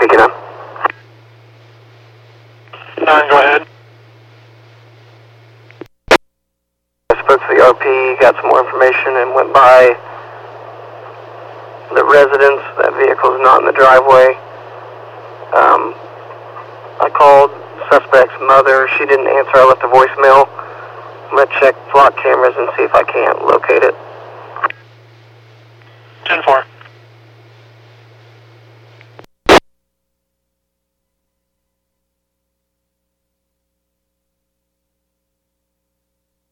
Speaking of. 9, go ahead. I spoke to the RP, got some more information, and went by the residence. That vehicle's not in the driveway. I called suspect's mother. She didn't answer. I left a voicemail. I'm going to check flock cameras and see if I can't locate it.